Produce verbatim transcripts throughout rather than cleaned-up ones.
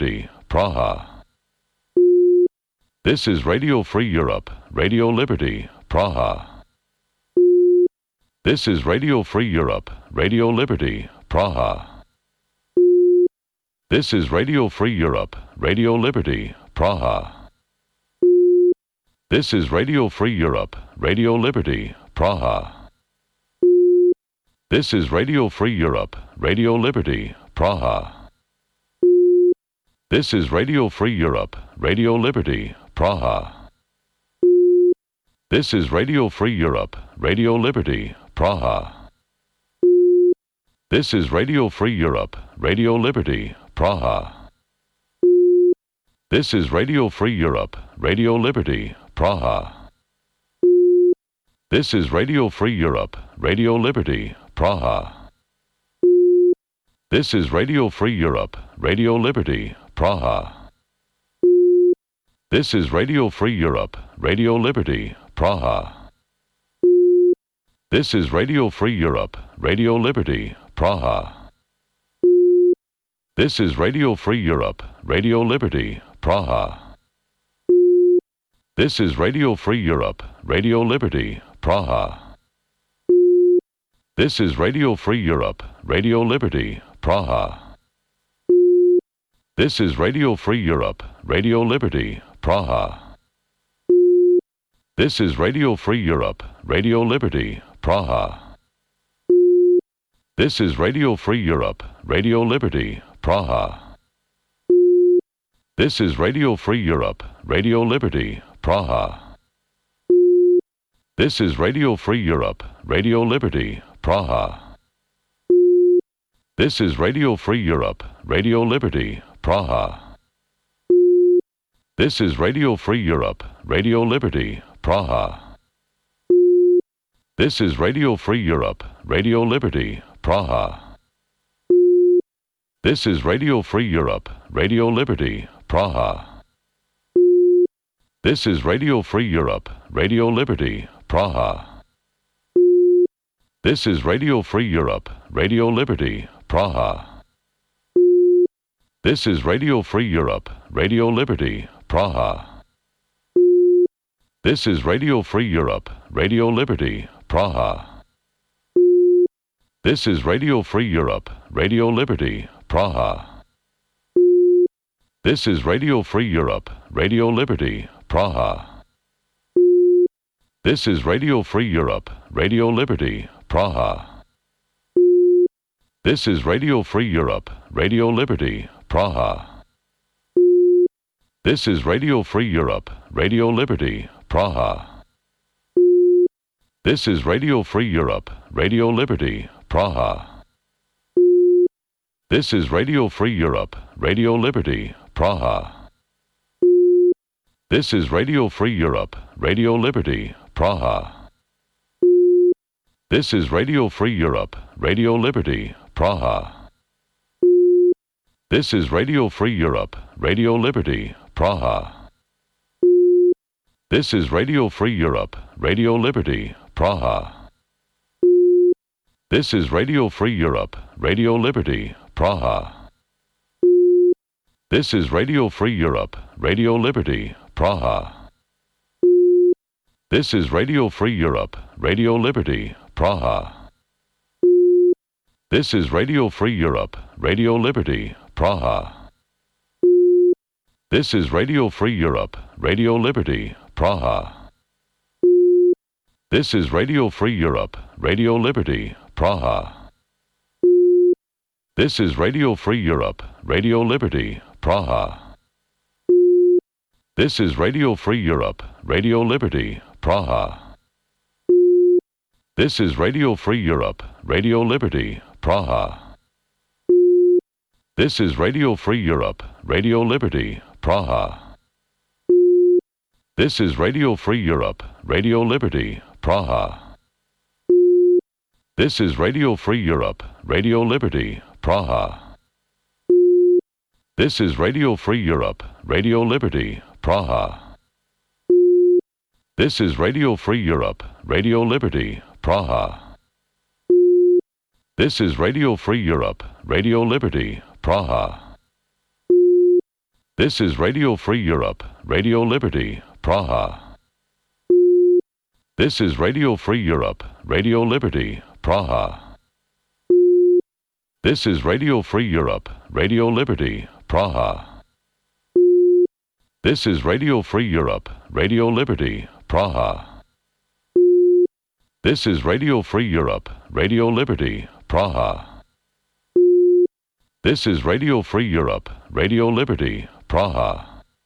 Liberty, Praha. This is Radio Free Europe, Radio Liberty, Praha. This is Radio Free Europe, Radio Liberty, Praha. This is Radio Free Europe, Radio Liberty, Praha. This is Radio Free Europe, Radio Liberty, Praha. This is Radio Free Europe, Radio Liberty, Praha. This is Radio Free Europe, Radio Liberty, Praha. This is Radio Free Europe, Radio Liberty, Praha. This is Radio Free Europe, Radio Liberty, Praha. This is Radio Free Europe, Radio Liberty, Praha. This is Radio Free Europe, Radio Liberty, Praha. This is Radio Free Europe, Radio Liberty, Praha. This is Radio Free Europe, Radio Liberty, Praha. This is Radio Free Europe, Radio Liberty, Praha. This is Radio Free Europe, Radio Liberty, Praha. This is Radio Free Europe, Radio Liberty, Praha. This is Radio Free Europe, Radio Liberty, Praha. This is Radio Free Europe, Radio Liberty, Praha. This is Radio Free Europe, Radio Liberty, Praha. This is Radio Free Europe, Radio Liberty, Praha. This is Radio Free Europe, Radio Liberty, Praha. This is Radio Free Europe, Radio Liberty, Praha. This is Radio Free Europe, Radio Liberty, Praha. This is Radio Free Europe, Radio Liberty, Praha. This is Radio Free Europe, Radio Liberty, Praha. This is Radio Free Europe, Radio Liberty, Praha. This is Radio Free Europe, Radio Liberty, Praha. This is Radio Free Europe, Radio Liberty, Praha. This is Radio Free Europe, Radio Liberty, Praha. This is Radio Free Europe, Radio Liberty, Praha. This is Radio Free Europe, Radio Liberty, Praha. This is Radio Free Europe, Radio Liberty, Praha. This is Radio Free Europe, Radio Liberty, Praha. This is Radio Free Europe, Radio Liberty, Praha. This is Radio Free Europe, Radio Liberty, Praha. This is Radio Free Europe, Radio Liberty, Praha. This is Radio Free Europe, Radio Liberty, Praha. This is Radio Free Europe, Radio Liberty, Praha. This is Radio Free Europe, Radio Liberty, Praha. This is Radio Free Europe, Radio Liberty, Praha. This is Radio Free Europe, Radio Liberty, Praha. This is Radio Free Europe, Radio Liberty, Praha. This is Radio Free Europe, Radio Liberty, Praha. This is Radio Free Europe, Radio Liberty, Praha. This is Radio Free Europe, Radio Liberty, Praha. This is Radio Free Europe, Radio Liberty, Praha. This is Radio Free Europe, Radio Liberty, Praha. This is Radio Free Europe, Radio Liberty, Praha. This is Radio Free Europe, Radio Liberty, Praha. This is Radio Free Europe, Radio Liberty, Praha. This is Radio Free Europe, Radio Liberty, Praha. This is Radio Free Europe, Radio Liberty, Praha. This is Radio Free Europe, Radio Liberty, Praha. This is Radio Free Europe, Radio Liberty, Praha. This is Radio Free Europe, Radio Liberty, Praha. This is Radio Free Europe, Radio Liberty, Praha. This is Radio Free Europe, Radio Liberty, Praha. This is Radio Free Europe, Radio Liberty, Praha. This is Radio Free Europe, Radio Liberty, Praha. This is Radio Free Europe, Radio Liberty, Praha. This is Radio Free Europe, Radio Liberty, Praha. This is Radio Free Europe, Radio Liberty, Praha.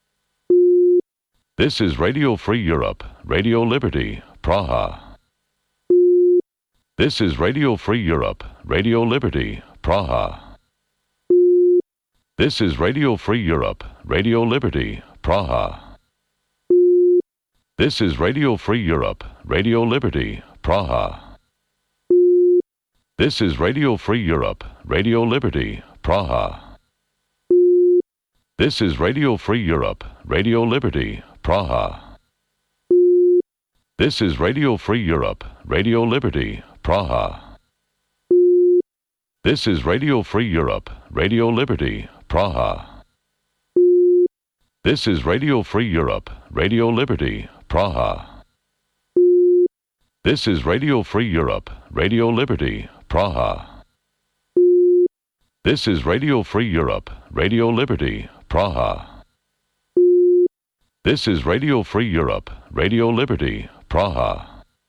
This is Radio Free Europe, Radio Liberty, Praha. This is Radio Free Europe, Radio Liberty, Praha. This is Radio Free Europe, Radio Liberty, Praha. This is Radio Free Europe, Radio Liberty, Praha. This is Radio Free Europe, Radio Liberty, Praha. This is Radio Free Europe, Radio Liberty, Praha. This is Radio Free Europe, Radio Liberty, Praha. This is Radio Free Europe, Radio Liberty, Praha. This is Radio Free Europe, Radio Liberty, Praha. This is Radio Free Europe, Radio Liberty, Praha. This is Radio Free Europe, Radio Liberty, Praha. This is Radio Free Europe, Radio Liberty, Praha.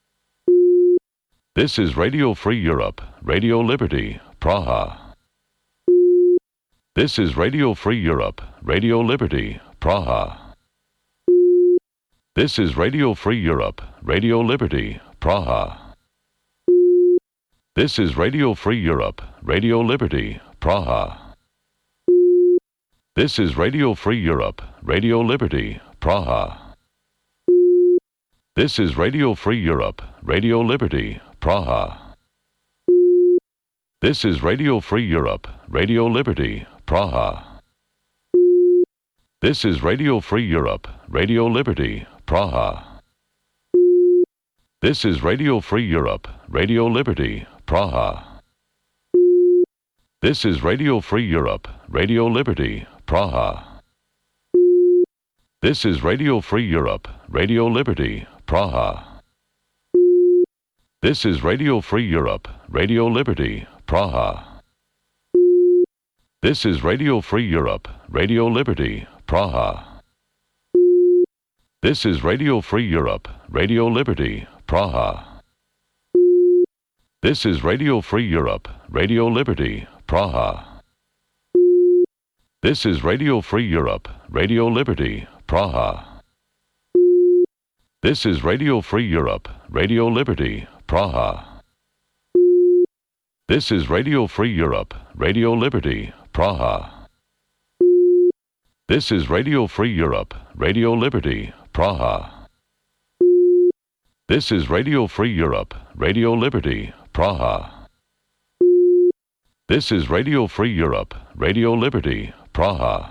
This is Radio Free Europe, Radio Liberty, Praha. This is Radio Free Europe, Radio Liberty, Praha. This is Radio Free Europe, Radio Liberty, Praha. This is Radio Free Europe, Radio Liberty, Praha. This is Radio Free Europe, Radio Liberty, Praha. This is Radio Free Europe, Radio Liberty, Praha. This is Radio Free Europe, Radio Liberty, Praha. This is Radio Free Europe, Radio Liberty, Praha. This is Radio Free Europe, Radio Liberty, Praha. This is Radio Free Europe, Radio Liberty, Praha. This is Radio Free Europe, Radio Liberty, Praha. This is Radio Free Europe, Radio Liberty, Praha. This is Radio Free Europe, Radio Liberty, Praha. This is Radio Free Europe, Radio Liberty, Praha. This is Radio Free Europe, Radio Liberty, Praha. This is Radio Free Europe, Radio Liberty, Praha. This is Radio Free Europe, Radio Liberty, Praha. This is Radio Free Europe, Radio Liberty, Praha. This is Radio Free Europe, Radio Liberty, Praha. This is Radio Free Europe, Radio Liberty, Praha. This is Radio Free Europe, Radio Liberty, Praha.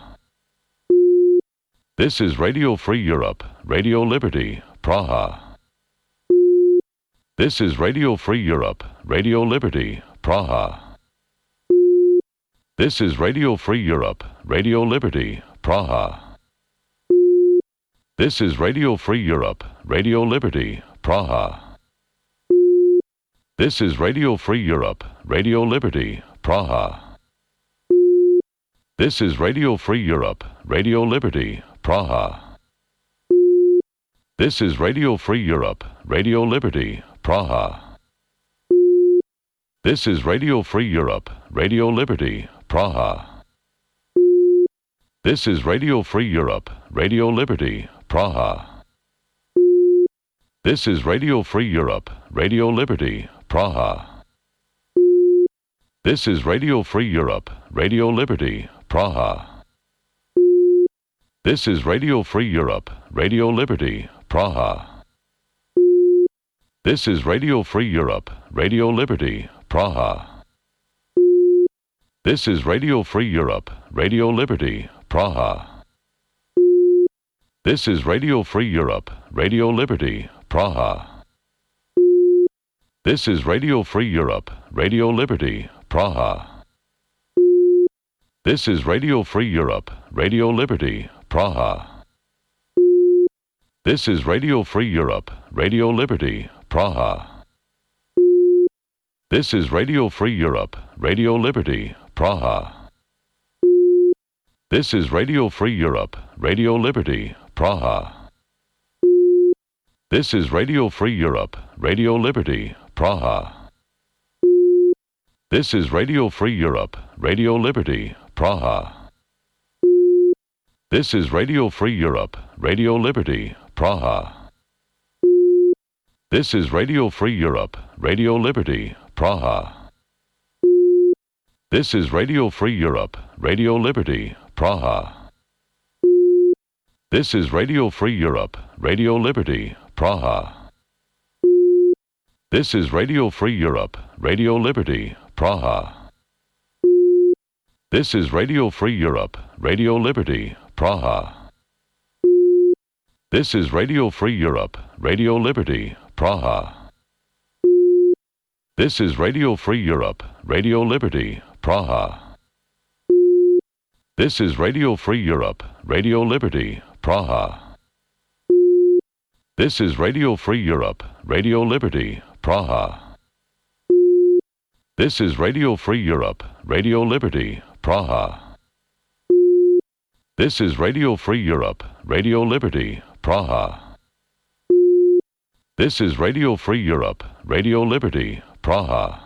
This is Radio Free Europe, Radio Liberty, Praha. This is Radio Free Europe, Radio Liberty, Praha. This is Radio Free Europe, Radio Liberty, Praha. This is Radio Free Europe, Radio Liberty, Praha. This is Radio Free Europe, Radio Liberty, Praha. This is Radio Free Europe, Radio Liberty, Praha. This is Radio Free Europe, Radio Liberty, Praha. This is Radio Free Europe, Radio Liberty, Praha. This is Radio Free Europe, Radio Liberty, Praha. This is Radio Free Europe, Radio Liberty, Praha. This is Radio Free Europe, Radio Liberty, Praha. This is Radio Free Europe, Radio Liberty, Praha. This is Radio Free Europe, Radio Liberty, Praha. This is Radio Free Europe, Radio Liberty, Praha. This is Radio Free Europe, Radio Liberty, Praha. This is Radio Free Europe, Radio Liberty, Praha. This is Radio Free Europe, Radio Liberty, Praha. This is Radio Free Europe, Radio Liberty, Praha. This is Radio Free Europe, Radio Liberty, Praha. This is Radio Free Europe, Radio Liberty, Praha. This is Radio Free Europe, Radio Liberty, Praha. This is Radio Free Europe, Radio Liberty, Praha. This is Radio Free Europe, Radio Liberty, Praha. This is Radio Free Europe, Radio Liberty, Praha. This is Radio Free Europe, Radio Liberty, Praha. This is Radio Free Europe, Radio Liberty, Praha. This is Radio Free Europe, Radio Liberty, Praha. This is Radio Free Europe, Radio Liberty, Praha. This is Radio Free Europe, Radio Liberty, Praha. This is Radio Free Europe, Radio Liberty, Praha. This is Radio Free Europe, Radio Liberty, Praha. This is Radio Free Europe, Radio Liberty, Praha. This is Radio Free Europe, Radio Liberty, Praha. This is Radio Free Europe, Radio Liberty, Praha. This is Radio Free Europe, Radio Liberty, Praha.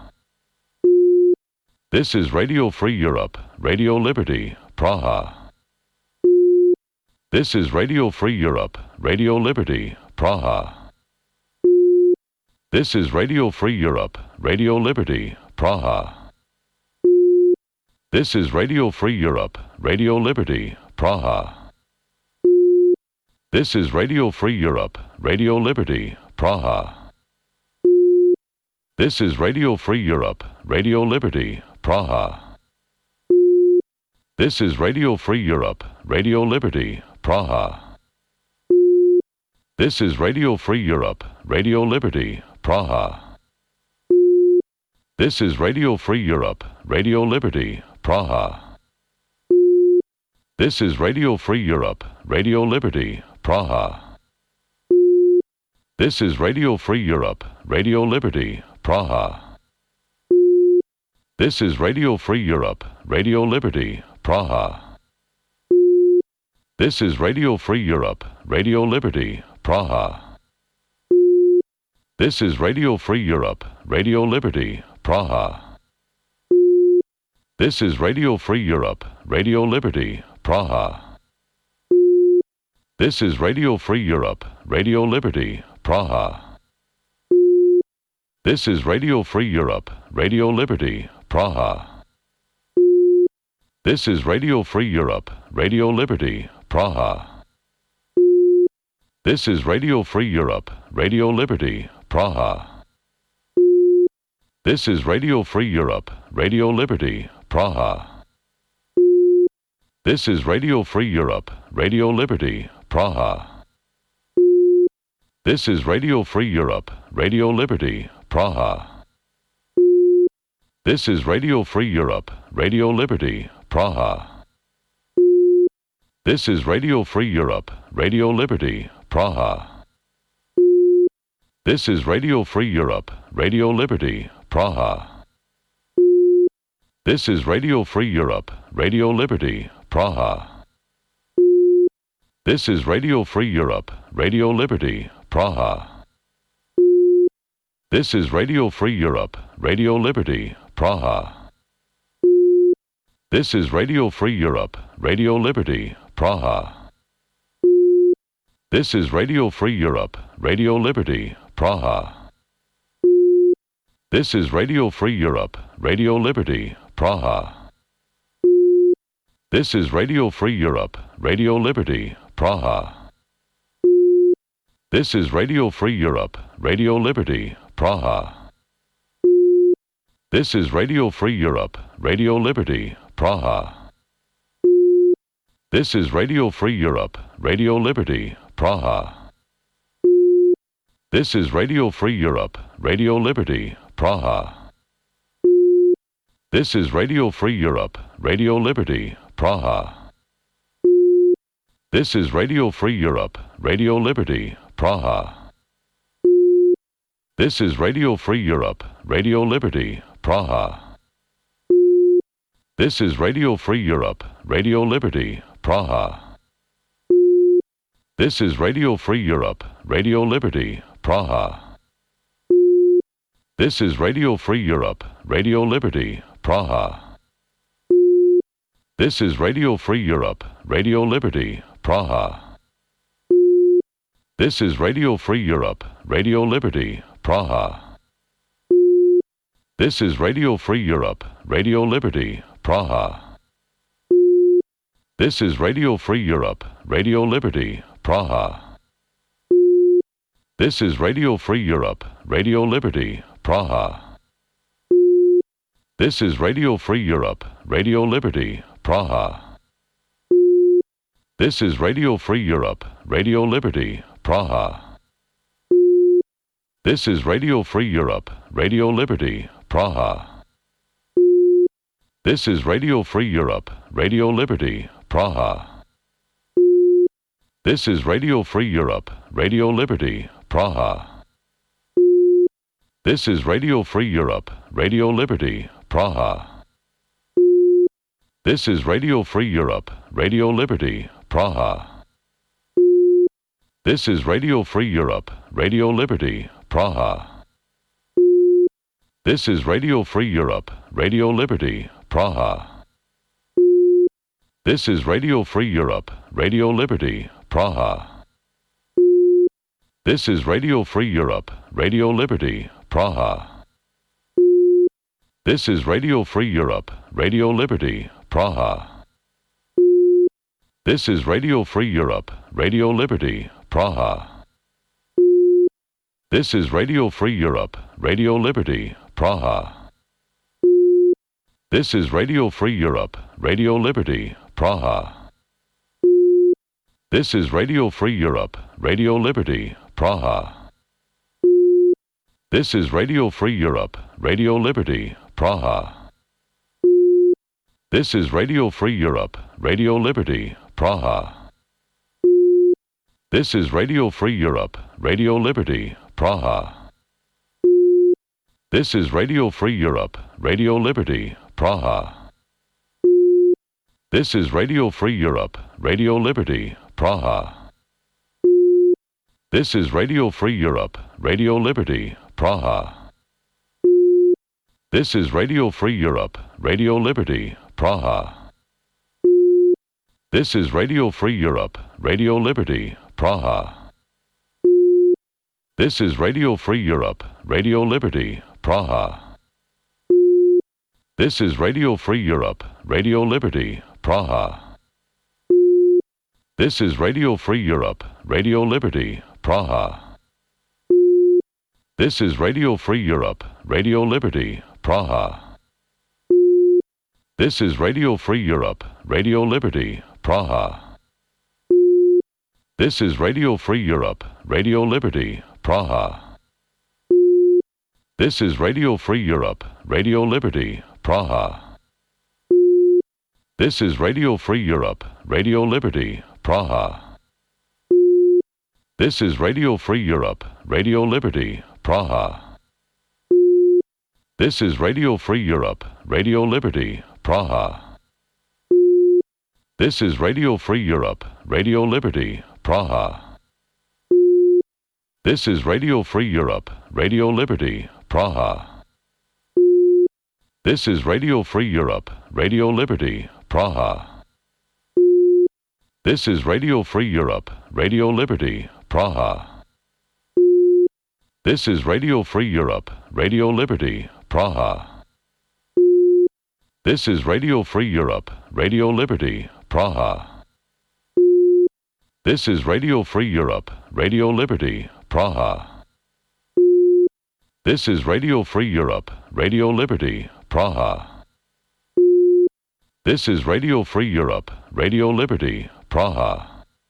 This is Radio Free Europe, Radio Liberty, Praha. This is Radio Free Europe, Radio Liberty, Praha. This is Radio Free Europe, Radio Liberty, Praha. This is Radio Free Europe, Radio Liberty, Praha. This is Radio Free Europe, Radio Liberty, Praha. This is Radio Free Europe, Radio Liberty, Praha. This is Radio Free Europe, Radio Liberty, Praha. This is Radio Free Europe, Radio Liberty, Praha. This is Radio Free Europe, Radio Liberty, Praha. This is Radio Free Europe, Radio Liberty, Praha. This is Radio Free Europe, Radio Liberty, Praha. This is Radio Free Europe, Radio Liberty, Praha. This is Radio Free Europe, Radio Liberty, Praha. This is Radio Free Europe, Radio Liberty, Praha. This is Radio Free Europe, Radio Liberty, Praha. This is Radio Free Europe, Radio Liberty, Praha. This is Radio Free Europe, Radio Liberty, Praha. This is Radio Free Europe, Radio Liberty, Praha. This is Radio Free Europe, Radio Liberty, Praha. This is Radio Free Europe, Radio Liberty, Praha. This is Radio Free Europe, Radio Liberty, Praha. This is Radio Free Europe, Radio Liberty, Praha. This is Radio Free Europe, Radio Liberty, Praha. This is Radio Free Europe, Radio Liberty, Praha. This is Radio Free Europe, Radio Liberty, Praha. This is Radio Free Europe, Radio Liberty, Praha. This is Radio Free Europe, Radio Liberty, Praha. This is Radio Free Europe, Radio Liberty, Praha. This is Radio Free Europe, Radio Liberty, Praha. This is Radio Free Europe, Radio Liberty, Praha. This is Radio Free Europe, Radio Liberty, Praha. This is Radio Free Europe, Radio Liberty, Praha. This is Radio Free Europe, Radio Liberty, Praha. This is Radio Free Europe, Radio Liberty, Praha. This is Radio Free Europe, Radio Liberty, Praha. This is Radio Free Europe, Radio Liberty, Praha. This is Radio Free Europe, Radio Liberty, Praha. This is Radio Free Europe, Radio Liberty, Praha. This is Radio Free Europe, Radio Liberty, Praha. This is Radio Free Europe, Radio Liberty, Praha. This is Radio Free Europe, Radio Liberty, Praha. This is Radio Free Europe, Radio Liberty, Praha. This is Radio Free Europe, Radio Liberty, Praha. This is Radio Free Europe, Radio Liberty, Praha. This is Radio Free Europe, Radio Liberty, Praha. This is Radio Free Europe, Radio Liberty, Praha. This is Radio Free Europe, Radio Liberty, Praha. This is Radio Free Europe, Radio Liberty, Praha. This is Radio Free Europe, Radio Liberty, Praha. This is Radio Free Europe, Radio Liberty, Praha. This is Radio Free Europe, Radio Liberty, Praha. This is Radio Free Europe, Radio Liberty, Praha. This is Radio Free Europe, Radio Liberty, Praha. This is Radio Free Europe, Radio Liberty, Praha. This is Radio Free Europe, Radio Liberty, Praha. This is Radio Free Europe, Radio Liberty, Praha. This is Radio Free Europe, Radio Liberty, Praha. This is Radio Free Europe, Radio Liberty, Praha. This is Radio Free Europe, Radio Liberty, Praha. This is Radio Free Europe, Radio Liberty, Praha. This is Radio Free Europe, Radio Liberty, Praha. This is Radio Free Europe, Radio Liberty, Praha. This is Radio Free Europe, Radio Liberty, Praha. This is Radio Free Europe, Radio Liberty, Praha. This is Radio Free Europe, Radio Liberty, Praha. This is Radio Free Europe, Radio Liberty, Praha. This is Radio Free Europe, Radio Liberty, Praha. This is Radio Free Europe, Radio Liberty, Praha. This is Radio Free Europe, Radio Liberty, Praha. This is Radio Free Europe, Radio Liberty, Praha. This is Radio Free Europe, Radio Liberty, Praha. This is Radio Free Europe, Radio Liberty, Praha. This is Radio Free Europe, Radio Liberty, Praha. This is Radio Free Europe, Radio Liberty, Praha. This is Radio Free Europe, Radio Liberty, Praha. This is Radio Free Europe, Radio Liberty, Praha. This is Radio Free Europe, Radio Liberty, Praha. This is Radio Free Europe, Radio Liberty, Praha. This is Radio Free Europe, Radio Liberty, Praha. This is Radio Free Europe, Radio Liberty, Praha. This is Radio Free Europe, Radio Liberty, Praha. This is Radio Free Europe, Radio Liberty, Praha. This is Radio Free Europe, Radio Liberty, Praha. This is Radio Free Europe, Radio Liberty, Praha. This is Radio Free Europe, Radio Liberty, Praha. This is Radio Free Europe, Radio Liberty, Praha. This is Radio Free Europe, Radio Liberty, Praha. This is Radio Free Europe, Radio Liberty, Praha. This is Radio Free Europe, Radio Liberty, Praha. This is Radio Free Europe, Radio Liberty, Praha.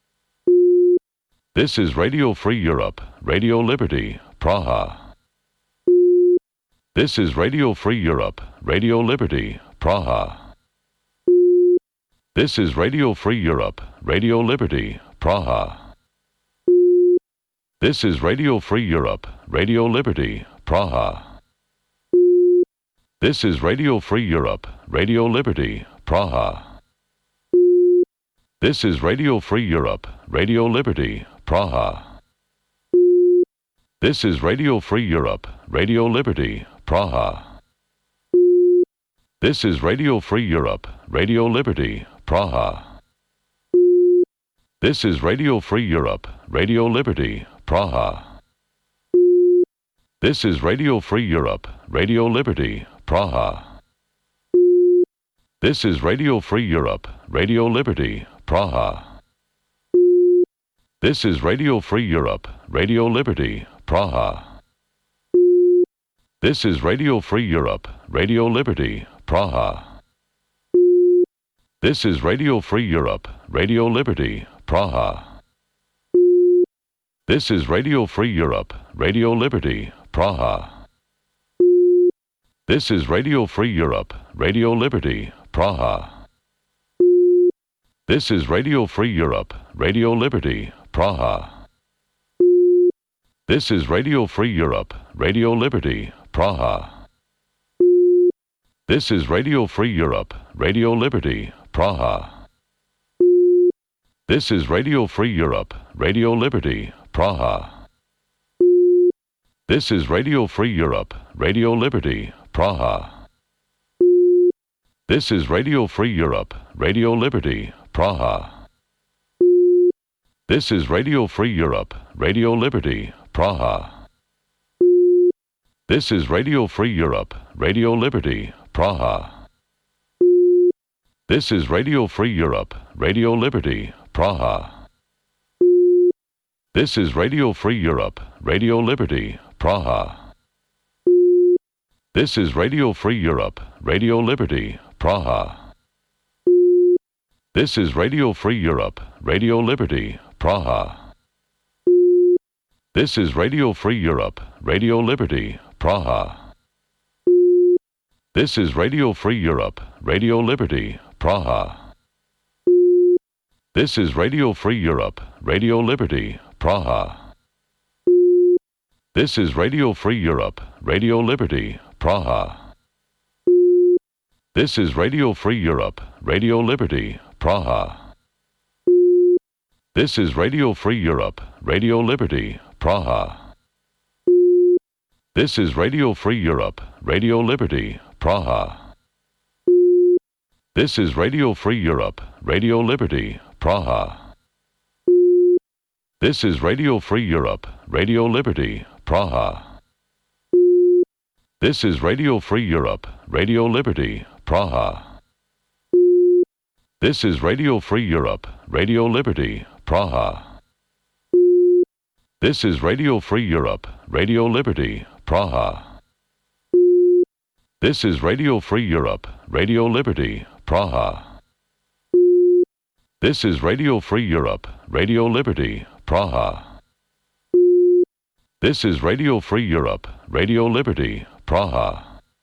This is Radio Free Europe, Radio Liberty, Praha. This is Radio Free Europe, Radio Liberty, Praha. This is Radio Free Europe, Radio Liberty, Praha. This is Radio Free Europe, Radio Liberty, Praha. This is Radio Free Europe, Radio Liberty, Praha. This is Radio Free Europe, Radio Liberty, Praha. This is Radio Free Europe, Radio Liberty, Praha. This is Radio Free Europe, Radio Liberty, Praha. This is Radio Free Europe, Radio Liberty, Praha. This is Radio Free Europe, Radio Liberty, Praha. This is Radio Free Europe, Radio Liberty, Praha. This is Radio Free Europe, Radio Liberty, Praha. This is Radio Free Europe, Radio Liberty, Praha. This is Radio Free Europe, Radio Liberty, Praha. This is Radio Free Europe, Radio Liberty, Praha. This is Radio Free Europe, Radio Liberty, Praha. This is Radio Free Europe, Radio Liberty, Praha. This is Radio Free Europe, Radio Liberty, Praha. This is Radio Free Europe, Radio Liberty, Praha. This is Radio Free Europe, Radio Liberty, Praha. This is Radio Free Europe, Radio Liberty, Praha. This is Radio Free Europe, Radio Liberty, Praha. This is Radio Free Europe, Radio Liberty, Praha. This is Radio Free Europe, Radio Liberty, Praha. This is Radio Free Europe, Radio Liberty, Praha. This is Radio Free Europe, Radio Liberty, Praha. This is Radio Free Europe, Radio Liberty, Praha. This is Radio Free Europe, Radio Liberty, Praha. This is Radio Free Europe, Radio Liberty, Praha. This is Radio Free Europe, Radio Liberty, Praha. This is Radio Free Europe, Radio Liberty, Praha. This is Radio Free Europe, Radio Liberty, Praha. This is Radio Free Europe, Radio Liberty, Praha. This is Radio Free Europe, Radio Liberty, Praha. This is Radio Free Europe, Radio Liberty, Praha. This is Radio Free Europe, Radio Liberty, Praha. This is Radio Free Europe, Radio Liberty, Praha. This is Radio Free Europe, Radio Liberty, Praha. This is Radio Free Europe, Radio Liberty, Praha. This is Radio Free Europe, Radio Liberty, Praha. This is Radio Free Europe, Radio Liberty, Praha. This is Radio Free Europe, Radio Liberty, Praha. This is Radio Free Europe, Radio Liberty, Praha.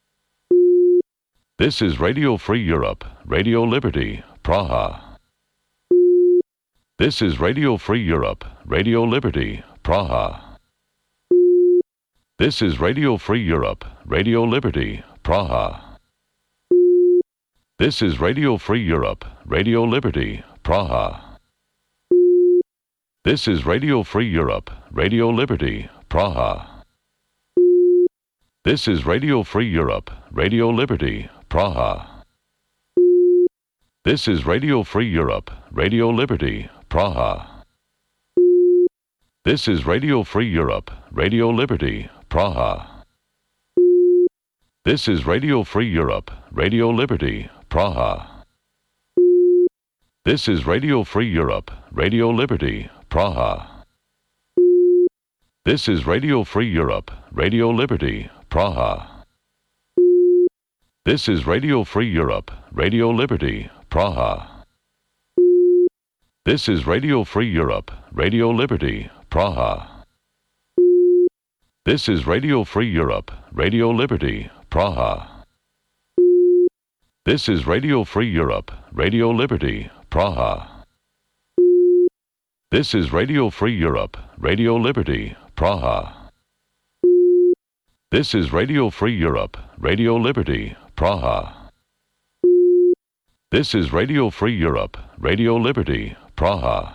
This is Radio Free Europe, Radio Liberty, Praha. This is Radio Free Europe, Radio Liberty, Praha. This is Radio Free Europe, Radio Liberty, Praha. This is Radio Free Europe, Radio Liberty, Praha. This is Radio Free Europe, Radio Liberty, Praha. This is Radio Free Europe, Radio Liberty, Praha. This is Radio Free Europe, Radio Liberty, Praha. This is Radio Free Europe, Radio Liberty, Praha. This is Radio Free Europe, Radio Liberty, Praha. This is Radio Free Europe, Radio Liberty, Praha. This is Radio Free Europe, Radio Liberty, Praha. This is Radio Free Europe, Radio Liberty, Praha. This is Radio Free Europe, Radio Liberty, Praha. This is Radio Free Europe, Radio Liberty, Praha. This is Radio Free Europe, Radio Liberty, Praha. This is Radio Free Europe, Radio Liberty, Praha. This is Radio Free Europe, Radio Liberty, Praha. This is Radio Free Europe, Radio Liberty, Praha.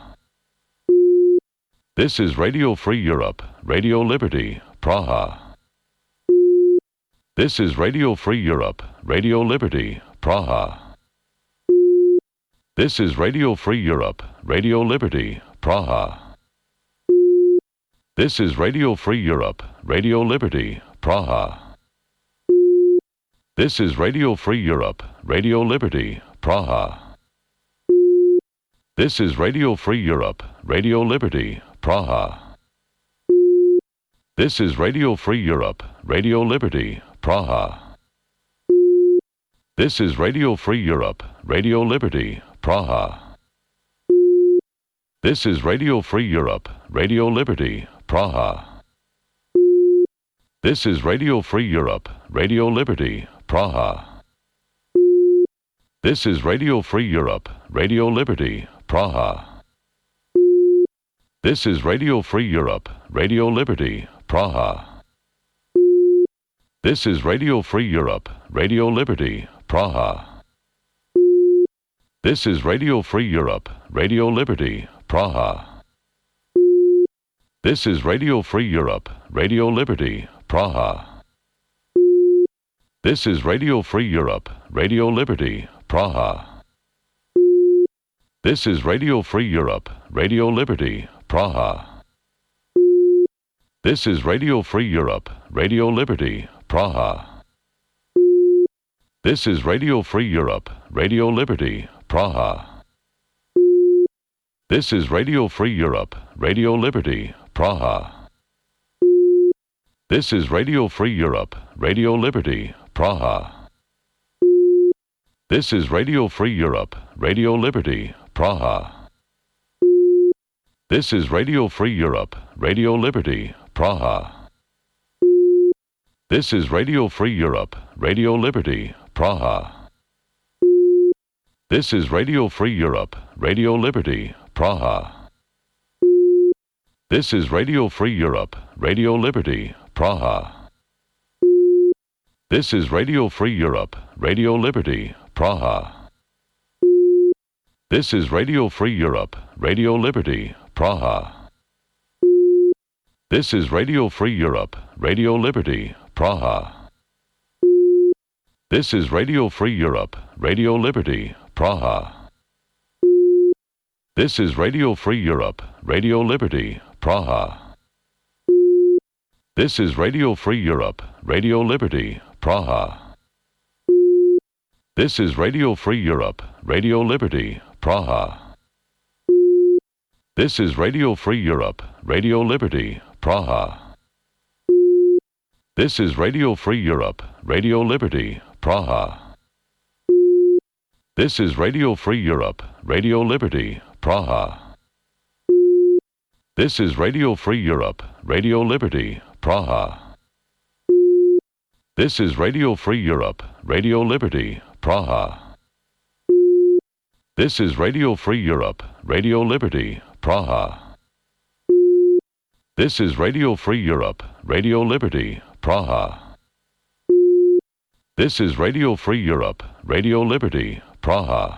This is Radio Free Europe, Radio Liberty, Praha. This is Radio Free Europe, Radio Liberty, Praha. This is Radio Free Europe, Radio Liberty, Praha. This is Radio Free Europe, Radio Liberty, Praha. This is Radio Free Europe, Radio Liberty, Praha. This is Radio Free Europe, Radio Liberty, Praha. This is Radio Free Europe, Radio Liberty, Praha. This is Radio Free Europe, Radio Liberty, Praha. This is Radio Free Europe, Radio Liberty, Praha. This is Radio Free Europe, Radio Liberty, Praha. This is Radio Free Europe, Radio Liberty, Praha. This is Radio Free Europe, Radio Liberty, Praha. This is Radio Free Europe, Radio Liberty, Praha. This is Radio Free Europe, Radio Liberty, Praha. This is Radio Free Europe, Radio Liberty, Praha. This is Radio Free Europe, Radio Liberty, Praha. This is Radio Free Europe, Radio Liberty, Praha. This is Radio Free Europe, Radio Liberty, Praha. This is Radio Free Europe, Radio Liberty, Praha. This is Radio Free Europe, Radio Liberty, Praha. This is Radio Free Europe, Radio Liberty, Praha. This is Radio Free Europe, Radio Liberty, Praha. This is Radio Free Europe, Radio Liberty, Praha. This is Radio Free Europe, Radio Liberty, Praha. This is Radio Free Europe, Radio Liberty, Praha. This is Radio Free Europe, Radio Liberty, Praha. This is Radio Free Europe, Radio Liberty, Praha. This is Radio Free Europe, Radio Liberty, Praha. This is Radio Free Europe, Radio Liberty, Praha. This is Radio Free Europe, Radio Liberty, Praha. This is Radio Free Europe, Radio Liberty, Praha. This is Radio Free Europe, Radio Liberty, Praha. This is Radio Free Europe, Radio Liberty, Praha. This is Radio Free Europe, Radio Liberty, Praha. This is Radio Free Europe, Radio Liberty, Praha. This is Radio Free Europe, Radio Liberty, Praha. This is Radio Free Europe, Radio Liberty, Praha. This is Radio Free Europe, Radio Liberty, Praha. This is Radio Free Europe, Radio Liberty, Praha. This is Radio Free Europe, Radio Liberty, Praha. This is Radio Free Europe, Radio Liberty, Praha.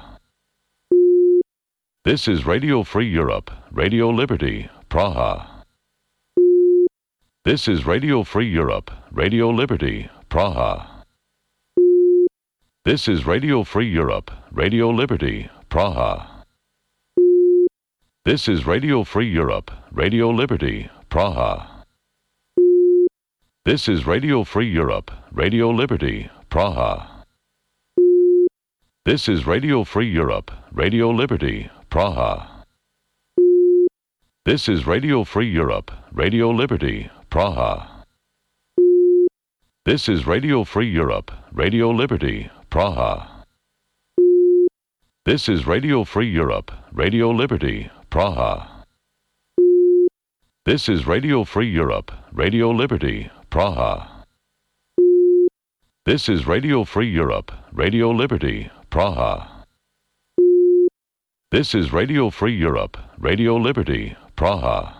This is Radio Free Europe, Radio Liberty, Praha. This is Radio Free Europe, Radio Liberty, Praha. This is Radio Free Europe, Radio Liberty, Praha. This is Radio Free Europe, Radio Liberty, Praha. This is Radio Free Europe, Radio Liberty, Praha. This is Radio Free Europe, Radio Liberty, Praha. This is Radio Free Europe, Radio Liberty, Praha. This is Radio Free Europe, Radio Liberty, Praha. This is Radio Free Europe, Radio Liberty, Praha. This is Radio Free Europe, Radio Liberty, Praha. This is Radio Free Europe, Radio Liberty, Praha. This is Radio Free Europe, Radio Liberty, Praha.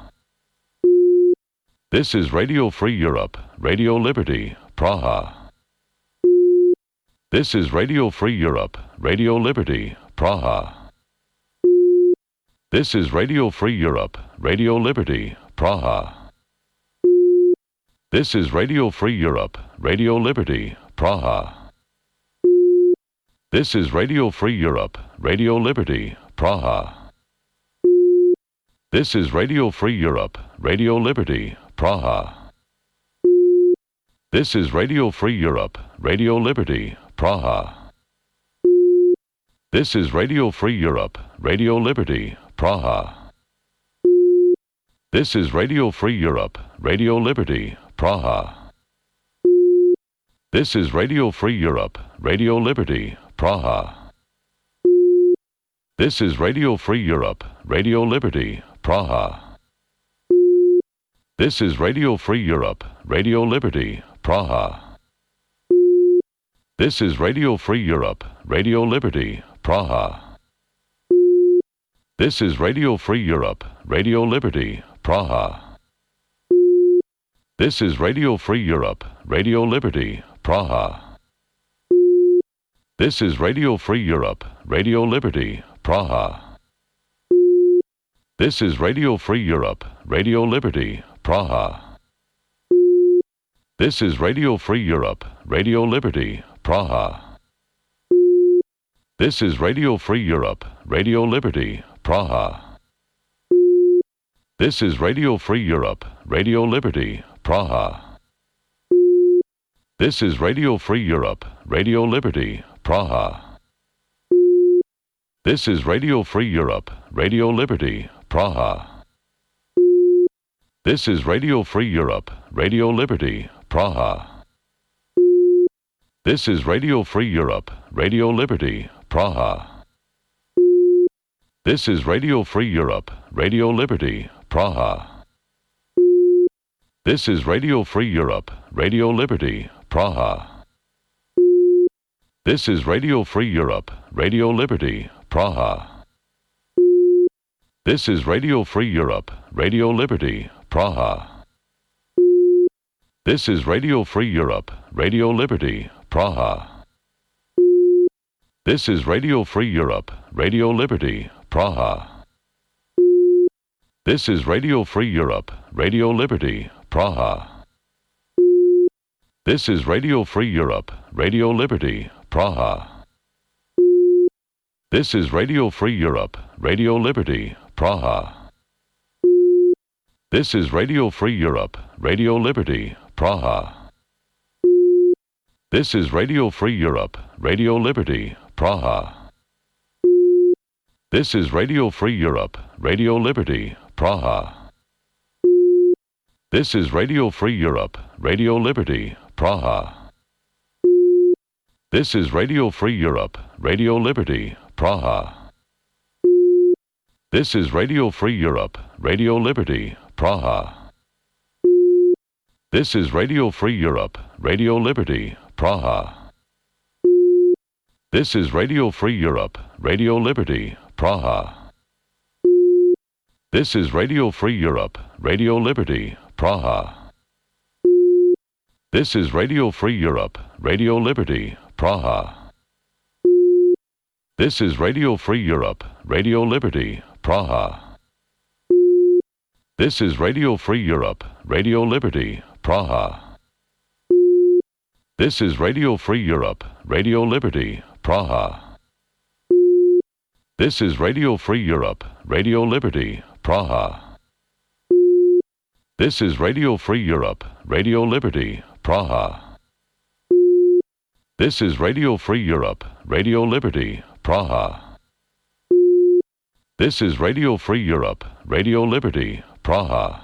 This is Radio Free Europe, Radio Liberty, Praha. This is Radio Free Europe, Radio Liberty, Praha. This is Radio Free Europe, Radio Liberty, Praha. This is Radio Free Europe, Radio Liberty, Praha. This is Radio Free Europe, Radio Liberty, Praha. This is Radio Free Europe, Radio Liberty, Praha. This is Radio Free Europe, Radio Liberty, Praha. This is Radio Free Europe, Radio Liberty, Praha. This is Radio Free Europe, Radio Liberty, Praha. This is Radio Free Europe, Radio Liberty, Praha. This is Radio Free Europe, Radio Liberty, Praha. This is Radio Free Europe, Radio Liberty, Praha. This is Radio Free Europe, Radio Liberty, Praha. This is Radio Free Europe, Radio Liberty, Praha. This is Radio Free Europe, Radio Liberty, Praha. This is Radio Free Europe, Radio Liberty, Praha. This is Radio Free Europe, Radio Liberty, Praha. This is Radio Free Europe, Radio Liberty, Praha. This is Radio Free Europe, Radio Liberty, Praha. This is Radio Free Europe, Radio Liberty, Praha. This is Radio Free Europe, Radio Liberty, Praha. This is Radio Free Europe, Radio Liberty, Praha. This is Radio Free Europe, Radio Liberty, Praha. This is Radio Free Europe, Radio Liberty, Praha. This is Radio Free Europe, Radio Liberty, Praha. This is Radio Free Europe, Radio Liberty, Praha. This is Radio Free Europe, Radio Liberty, Praha. This is Radio Free Europe, Radio Liberty, Praha. This is Radio Free Europe, Radio Liberty, Praha. This is Radio Free Europe, Radio Liberty, Praha. This is Radio Free Europe, Radio Liberty, Praha. This is Radio Free Europe, Radio Liberty, Praha. This is Radio Free Europe, Radio Liberty, Praha. This is Radio Free Europe, Radio Liberty, Praha. This is Radio Free Europe, Radio Liberty, Praha. This is Radio Free Europe, Radio Liberty, Praha. This is Radio Free Europe, Radio Liberty, Praha. This is Radio Free Europe, Radio Liberty, Praha. This is Radio Free Europe, Radio Liberty, Praha. This is Radio Free Europe, Radio Liberty, Praha. This is Radio Free Europe, Radio Liberty, Praha. This is Radio Free Europe, Radio Liberty, Praha. This is Radio Free Europe, Radio Liberty, Praha. This is Radio Free Europe, Radio Liberty, Praha. This is Radio Free Europe, Radio Liberty, Praha. This is Radio Free Europe, Radio Liberty, Praha. This is Radio Free Europe, Radio Liberty, Praha. This is Radio Free Europe, Radio Liberty, Praha. This is Radio Free Europe, Radio Liberty, Praha. This is Radio Free Europe, Radio Liberty, Praha.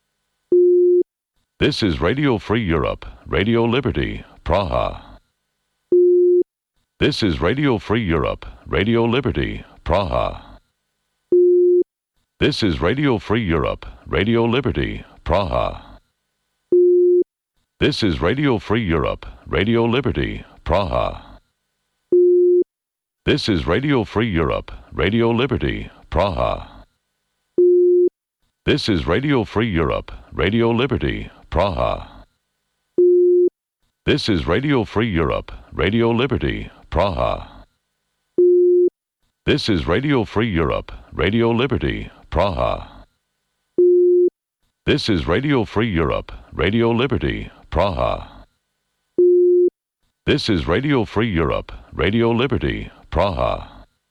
This is Radio Free Europe, Radio Liberty, Praha. This is Radio Free Europe, Radio Liberty, Praha. This is Radio Free Europe, Radio Liberty, Praha. This is Radio Free Europe, Radio Liberty, Praha. This is Radio Free Europe, Radio Liberty, Praha. This is Radio Free Europe, Radio Liberty, Praha. This is Radio Free Europe, Radio Liberty, Praha. This is Radio Free Europe, Radio Liberty, Praha. This is Radio Free Europe, Radio Liberty, Praha. This is Radio Free Europe, Radio Liberty, Praha.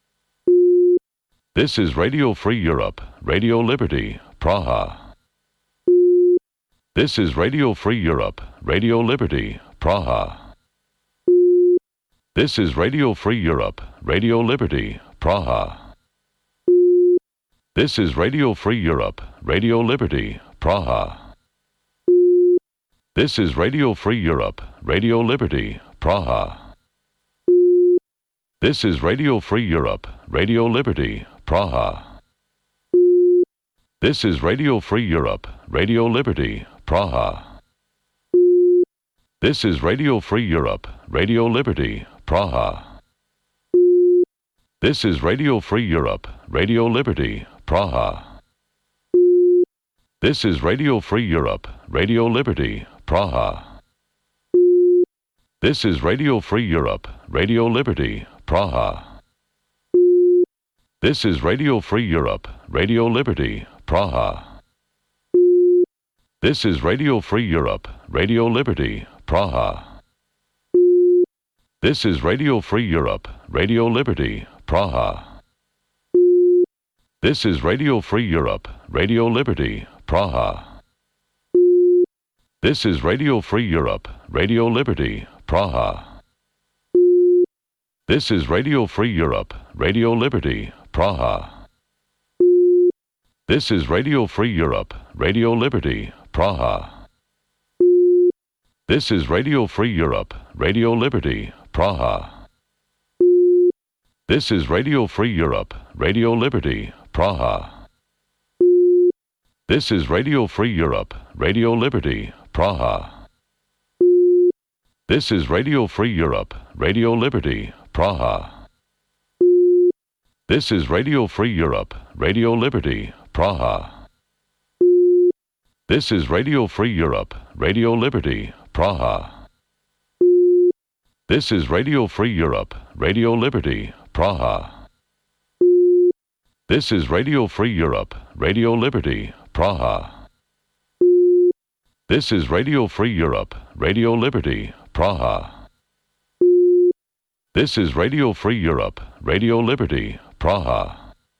This is Radio Free Europe, Radio Liberty, Praha. This is Radio Free Europe, Radio Liberty, Praha. This is Radio Free Europe, Radio Liberty, Praha. This is Radio Free Europe, Radio Liberty, Praha. This is Radio Free Europe, Radio Liberty, Praha. This is Radio Free Europe, Radio Liberty, Praha. This is Radio Free Europe, Radio Liberty, Praha. This is Radio Free Europe, Radio Liberty, Praha. This is Radio Free Europe, Radio Liberty, Praha. This is Radio Free Europe, Radio Liberty, Praha. This is Radio Free Europe, Radio Liberty, Praha. This is Radio Free Europe, Radio Liberty, Praha. This is Radio Free Europe, Radio Liberty, Praha. This is Radio Free Europe, Radio Liberty, Praha. This is Radio Free Europe, Radio Liberty, Praha. This is Radio Free Europe, Radio Liberty, Praha. This is Radio Free Europe, Radio Liberty, Praha. This is Radio Free Europe, Radio Liberty, Praha. This is Radio Free Europe, Radio Liberty, Praha. This is Radio Free Europe, Radio Liberty, Praha. This is Radio Free Europe, Radio Liberty, Praha. This is Radio Free Europe, Radio Liberty, Praha. This is Radio Free Europe, Radio Liberty, Praha. This is Radio Free Europe, Radio Liberty, Praha. This is Radio Free Europe, Radio Liberty, Praha. This is Radio Free Europe, Radio Liberty, Praha. This is Radio Free Europe, Radio Liberty, Praha. This is Radio Free Europe, Radio Liberty, Praha.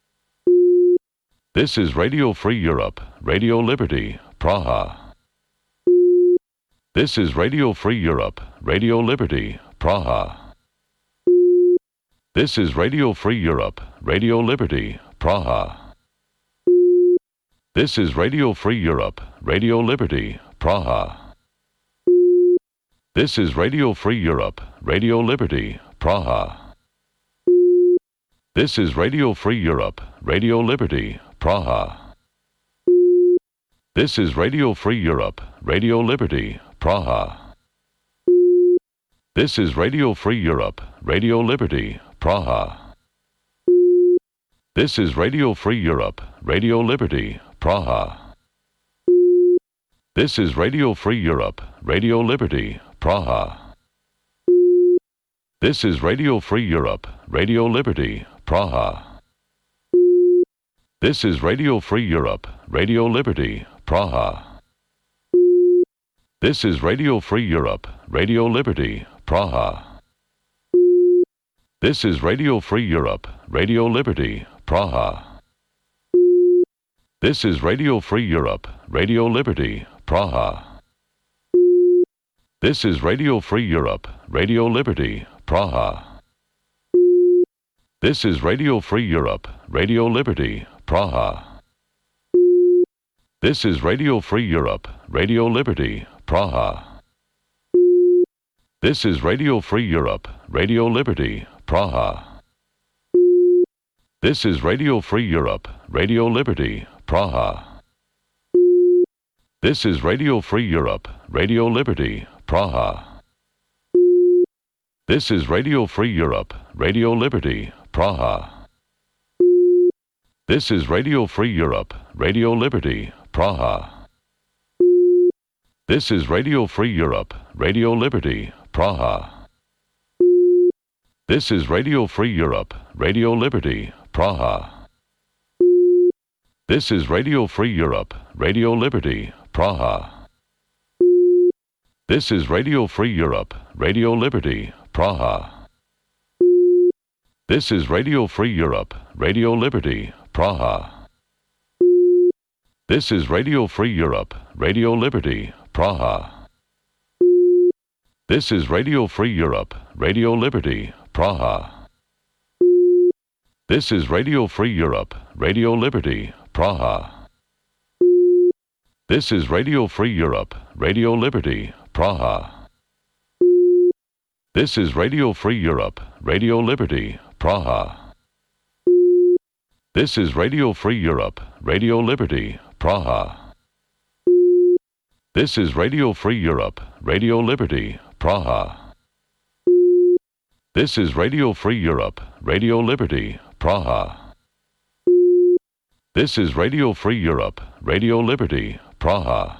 This is Radio Free Europe, Radio Liberty, Praha. This is Radio Free Europe, Radio Liberty, Praha. This is Radio Free Europe, Radio Liberty, Praha. This is Radio Free Europe, Radio Liberty, Praha. This is Radio Free Europe, Radio Liberty, Praha. This is Radio Free Europe, Radio Liberty, Praha. This is Radio Free Europe, Radio Liberty, Praha. This is Radio Free Europe, Radio Liberty, Praha. This is Radio Free Europe, Radio Liberty, Praha. This is Radio Free Europe, Radio Liberty, Praha. This is Radio Free Europe, Radio Liberty, Praha. This is Radio Free Europe, Radio Liberty, Praha. This is Radio Free Europe, Radio Liberty, Praha. This is Radio Free Europe, Radio Liberty, Praha. This is Radio Free Europe, Radio Liberty, Praha. This is Radio Free Europe, Radio Liberty, Praha. This is Radio Free Europe, Radio Liberty, Praha. This is Radio Free Europe, Radio Liberty, Praha. This is Radio Free Europe, Radio Liberty, Praha. This is Radio Free Europe, Radio Liberty, Praha. This is Radio Free Europe, Radio Liberty, Praha. This is Radio Free Europe, Radio Liberty, Praha. This is Radio Free Europe, Radio Liberty, Praha. This is Radio Free Europe, Radio Liberty, Praha. This is Radio Free Europe, Radio Liberty, Praha. This is Radio Free Europe, Radio Liberty, Praha. This is Radio Free Europe, Radio Liberty, Praha. This is Radio Free Europe, Radio Liberty, Praha. This is Radio Free Europe, Radio Liberty, Praha. This is Radio Free Europe, Radio Liberty, Praha. This is Radio Free Europe, Radio Liberty, Praha. This is Radio Free Europe, Radio Liberty, Praha. This is Radio Free Europe, Radio Liberty, Praha. This is Radio Free Europe, Radio Liberty, Praha. This is Radio Free Europe, Radio Liberty, Praha. This is Radio Free Europe, Radio Liberty, Praha. This is Radio Free Europe, Radio Liberty, Praha.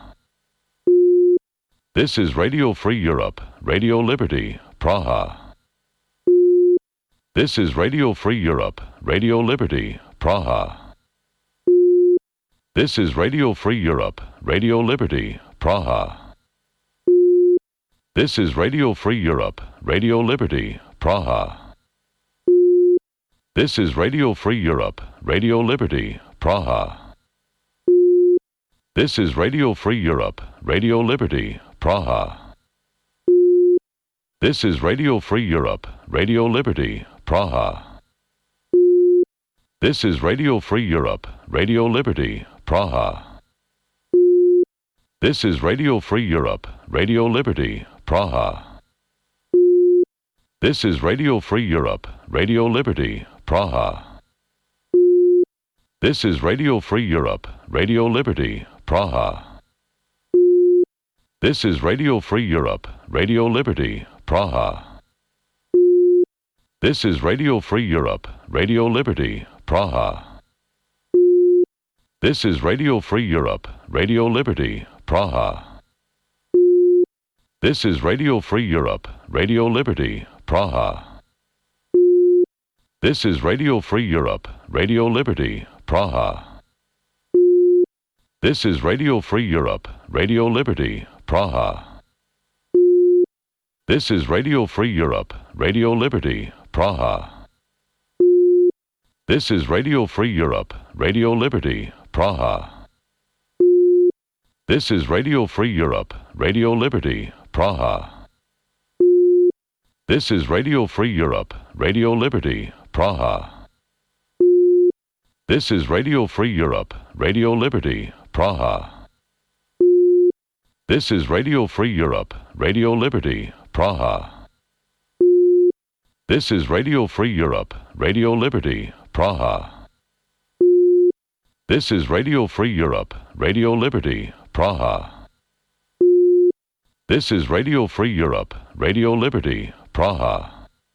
This is Radio Free Europe, Radio Liberty, Praha. This is Radio Free Europe, Radio Liberty, Praha. This is Radio Free Europe, Radio Liberty, Praha. This is Radio Free Europe, Radio Liberty, Praha. This is Radio Free Europe, Radio Liberty, Praha. This is Radio Free Europe, Radio Liberty, Praha. This is Radio Free Europe, Radio Liberty, Praha. This is Radio Free Europe, Radio Liberty, Praha. This is Radio Free Europe, Radio Liberty, Praha. This is Radio Free Europe, Radio Liberty, Praha. This is Radio Free Europe, Radio Liberty, Praha. This is Radio Free Europe, Radio Liberty, Praha. This is Radio Free Europe, Radio Liberty, Praha. This is Radio Free Europe, Radio Liberty, Praha. This is Radio Free Europe, Radio Liberty, Praha. This is Radio Free Europe, Radio Liberty, Praha. This is Radio Free Europe, Radio Liberty, Praha. This is Radio Free Europe, Radio Liberty, Praha. This is Radio Free Europe, Radio Liberty, Praha. This is Radio Free Europe, Radio Liberty, Praha. This is Radio Free Europe, Radio Liberty, Praha. This is Radio Free Europe, Radio Liberty, Praha. This is Radio Free Europe, Radio Liberty, Praha. This is Radio Free Europe, Radio Liberty, Praha. This is Radio Free Europe, Radio Liberty, Praha. This is Radio Free Europe, Radio Liberty, Praha.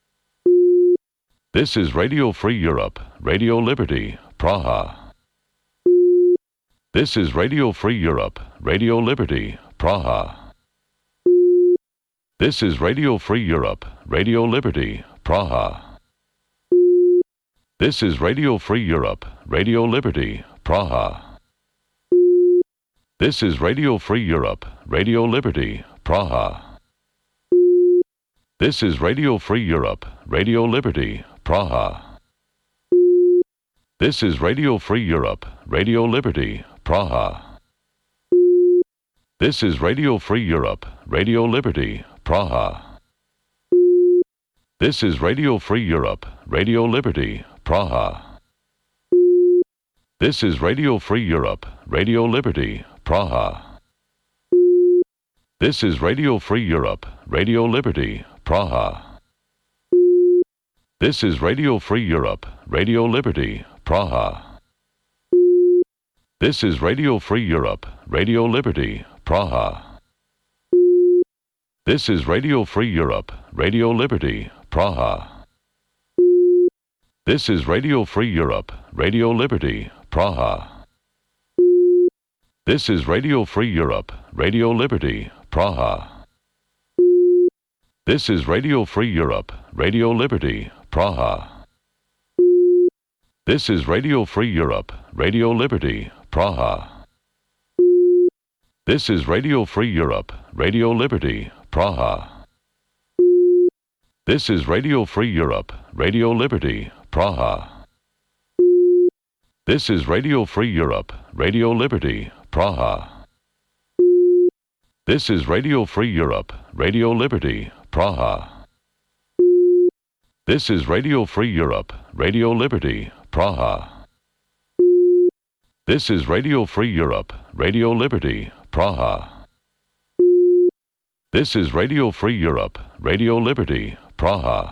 This is Radio Free Europe, Radio Liberty, Praha. This is Radio Free Europe, Radio Liberty, Praha. This is Radio Free Europe, Radio Liberty, Praha. This is Radio Free Europe, Radio Liberty, Praha. This is Radio Free Europe, Radio Liberty, Praha. This is Radio Free Europe, Radio Liberty, Praha. This is Radio Free Europe, Radio Liberty, Praha. This is Radio Free Europe, Radio Liberty, Praha. This is Radio Free Europe, Radio Liberty, Praha. This is Radio Free Europe, Radio Liberty, Praha. This is Radio Free Europe, Radio Liberty, Praha. This is Radio Free Europe, Radio Liberty, Praha. This is Radio Free Europe, Radio Liberty, Praha. This is Radio Free Europe, Radio Liberty, Praha. This is Radio Free Europe, Radio Liberty, Praha. This is Radio Free Europe, Radio Liberty, Praha. This is Radio Free Europe, Radio Liberty, Praha. This is Radio Free Europe, Radio Liberty, Praha. This is Radio Free Europe, Radio Liberty, Praha. This is Radio Free Europe, Radio Liberty, Praha. This is Radio Free Europe, Radio Liberty, Praha. This is Radio Free Europe, Radio Liberty, Praha. This is Radio Free Europe, Radio Liberty, Praha. This is Radio Free Europe, Radio Liberty, Praha. This is Radio Free Europe, Radio Liberty, Praha.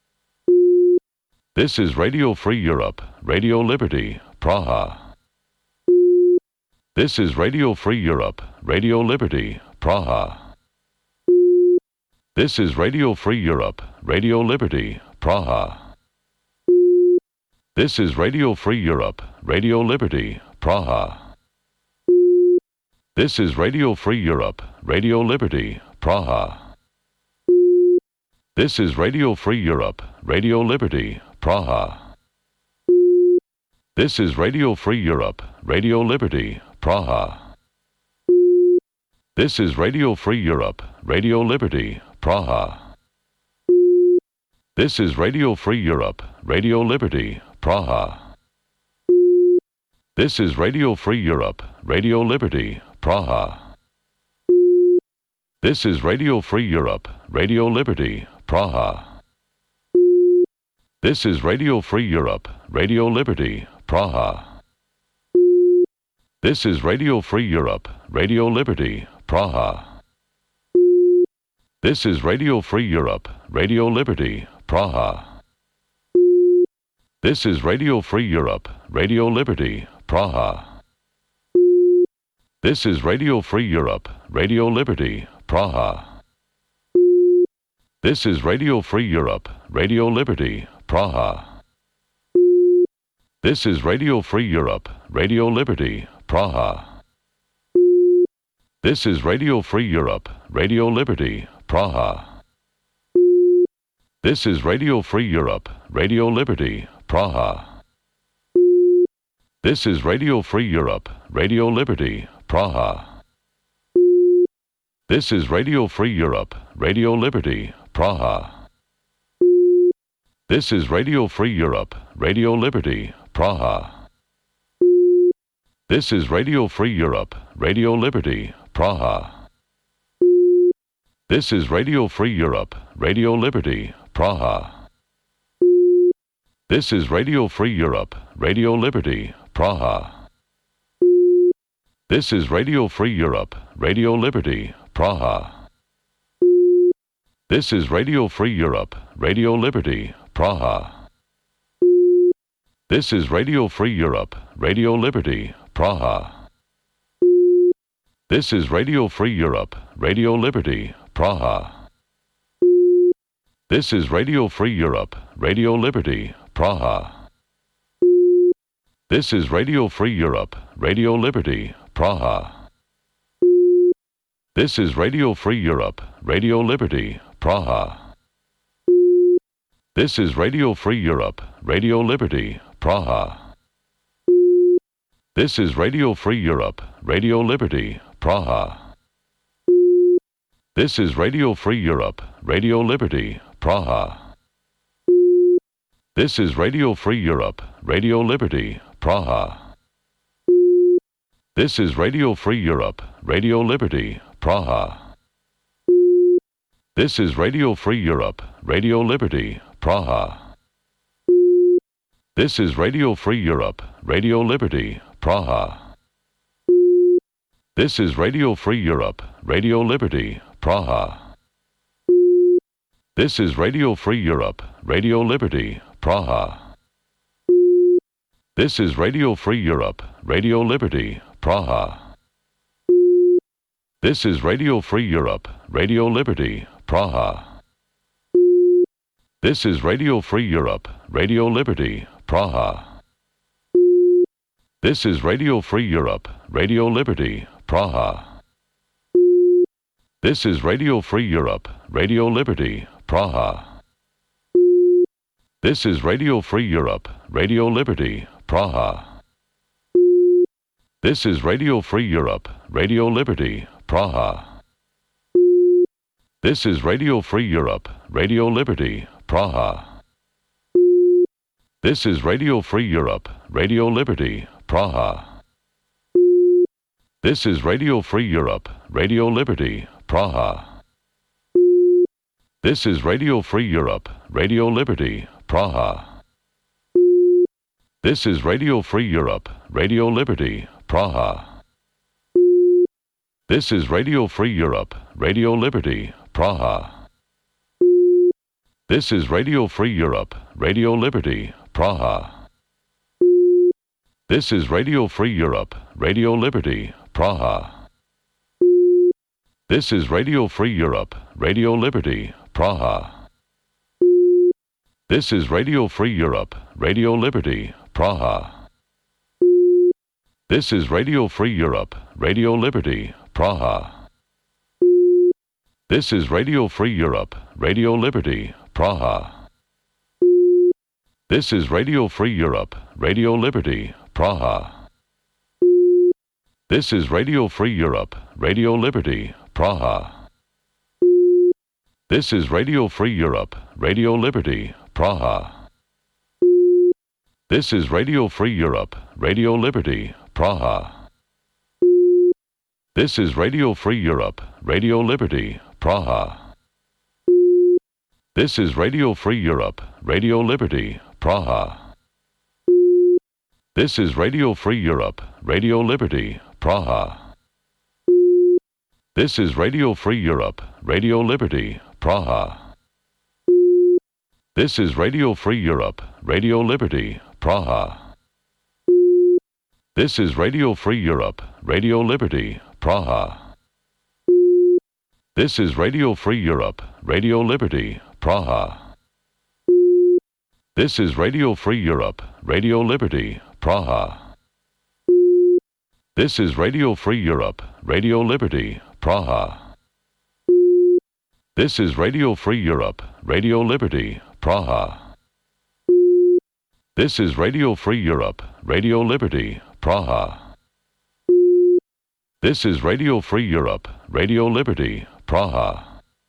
This is Radio Free Europe, Radio Liberty, Praha. This is Radio Free Europe, Radio Liberty, Praha. This is Radio Free Europe, Radio Liberty, Praha. This is Radio Free Europe, Radio Liberty, Praha. This is Radio Free Europe, Radio Liberty, Praha. This is Radio Free Europe, Radio Liberty, Praha. This is Radio Free Europe, Radio Liberty, Praha. This is Radio Free Europe, Radio Liberty, Praha. This is Radio Free Europe, Radio Liberty, Praha. This is Radio Free Europe, Radio Liberty, Praha. This is Radio Free Europe, Radio Liberty, Praha. This is Radio Free Europe, Radio Liberty, Praha. This is Radio Free Europe, Radio Liberty, Praha. This is Radio Free Europe, Radio Liberty, Praha. This is Radio Free Europe, Radio Liberty, Praha. This is Radio Free Europe, Radio Liberty, Praha. This is Radio Free Europe, Radio Liberty, Praha. This is Radio Free Europe, Radio Liberty, Praha. This is Radio Free Europe, Radio Liberty, Praha. This is Radio Free Europe, Radio Liberty, Praha. This is Radio Free Europe, Radio Liberty, Praha. This is Radio Free Europe, Radio Liberty, Praha. This is Radio Free Europe, Radio Liberty, Praha. This is Radio Free Europe, Radio Liberty, Praha. This is Radio Free Europe, Radio Liberty, Praha. This is Radio Free Europe, Radio Liberty, Praha. This is Radio Free Europe, Radio Liberty, Praha. This is Radio Free Europe, Radio Liberty, Praha. This is Radio Free Europe, Radio Liberty, Praha. This is Radio Free Europe, Radio Liberty, Praha. This is Radio Free Europe, Radio Liberty, Praha. This is Radio Free Europe, Radio Liberty, Praha. This is Radio Free Europe, Radio Liberty, Praha. This is Radio Free Europe, Radio Liberty, Praha. This is Radio Free Europe, Radio Liberty, Praha. This is Radio Free Europe, Radio Liberty, Praha. This is Radio Free Europe, Radio Liberty, Praha. This is Radio Free Europe, Radio Liberty, Praha. This is Radio Free Europe, Radio Liberty, Praha. This is Radio Free Europe, Radio Liberty, Praha. This is Radio Free Europe, Radio Liberty, Praha. This is Radio Free Europe, Radio Liberty, Praha. This is Radio Free Europe, Radio Liberty, Praha. This is Radio Free Europe, Radio Liberty, Praha. This is Radio Free Europe, Radio Liberty, Praha. This is Radio Free Europe, Radio Liberty, Praha. This is Radio Free Europe, Radio Liberty, Praha. This is Radio Free Europe, Radio Liberty, Praha. This is Radio Free Europe, Radio Liberty, Praha. This is Radio Free Europe, Radio Liberty, Praha. This is Radio Free Europe, Radio Liberty, Praha. This is Radio Free Europe, Radio Liberty, Praha. This is Radio Free Europe, Radio Liberty, Praha. This is Radio Free Europe, Radio Liberty, Praha. This is Radio Free Europe, Radio Liberty, Praha. This is Radio Free Europe, Radio Liberty, Praha. This is Radio Free Europe, Radio Liberty, Praha. This is Radio Free Europe, Radio Liberty, Praha. This is Radio Free Europe, Radio Liberty, Praha. This is Radio Free Europe, Radio Liberty, Praha. This is Radio Free Europe, Radio Liberty, Praha. This is Radio Free Europe, Radio Liberty, Praha. This is Radio Free Europe, Radio Liberty, Praha. This is Radio Free Europe, Radio Liberty, Praha. This is Radio Free Europe, Radio Liberty, Praha. This is Radio Free Europe, Radio Liberty, Praha. This is Radio Free Europe, Radio Liberty, Praha. This is Radio Free Europe, Radio Liberty, Praha. This is Radio Free Europe, Radio Liberty, Praha. This is Radio Free Europe, Radio Liberty, Praha. This is Radio Free Europe, Radio Liberty, Praha. This is Radio Free Europe, Radio Liberty, Praha. This is Radio Free Europe, Radio Liberty, Praha. This is Radio Free Europe, Radio Liberty, Praha. This is Radio Free Europe, Radio Liberty, Praha. This is Radio Free Europe, Radio Liberty, Praha. This is Radio Free Europe, Radio Liberty, Praha.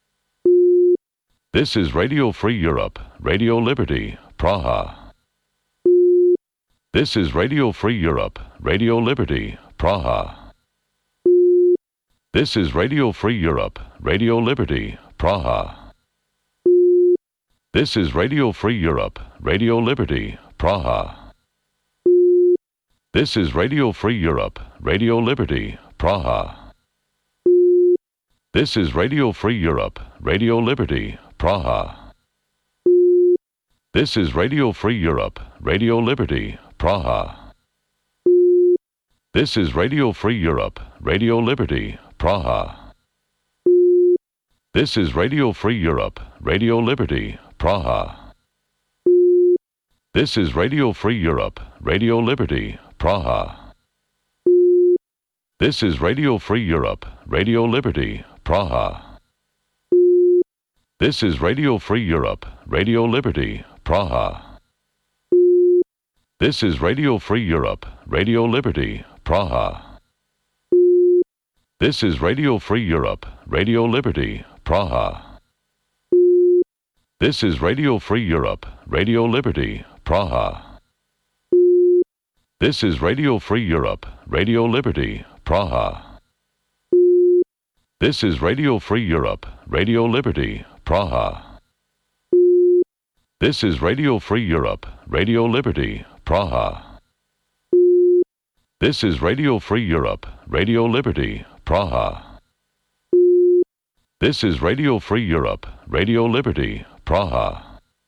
This is Radio Free Europe, Radio Liberty, Praha. This is Radio Free Europe, Radio Liberty, Praha. This is Radio Free Europe, Radio Liberty, Praha. This is Radio Free Europe, Radio Liberty, Praha. This is Radio Free Europe, Radio Liberty, Praha. This is Radio Free Europe, Radio Liberty, Praha. This is Radio Free Europe, Radio Liberty, Praha. This is Radio Free Europe, Radio Liberty, Praha. This is Radio Free Europe, Radio Liberty, Praha. This is Radio Free Europe, Radio Liberty, Praha. This is Radio Free Europe, Radio Liberty, Praha. This is Radio Free Europe, Radio Liberty, Praha. This is Radio Free Europe, Radio Liberty, Praha. This is Radio Free Europe, Radio Liberty, Praha. This is Radio Free Europe, Radio Liberty, Praha. This is Radio Free Europe, Radio Liberty, Praha. This is Radio Free Europe, Radio Liberty, Praha. This is Radio Free Europe, Radio Liberty, Praha. This is Radio Free Europe, Radio Liberty, Praha. This is Radio Free Europe, Radio Liberty, Praha.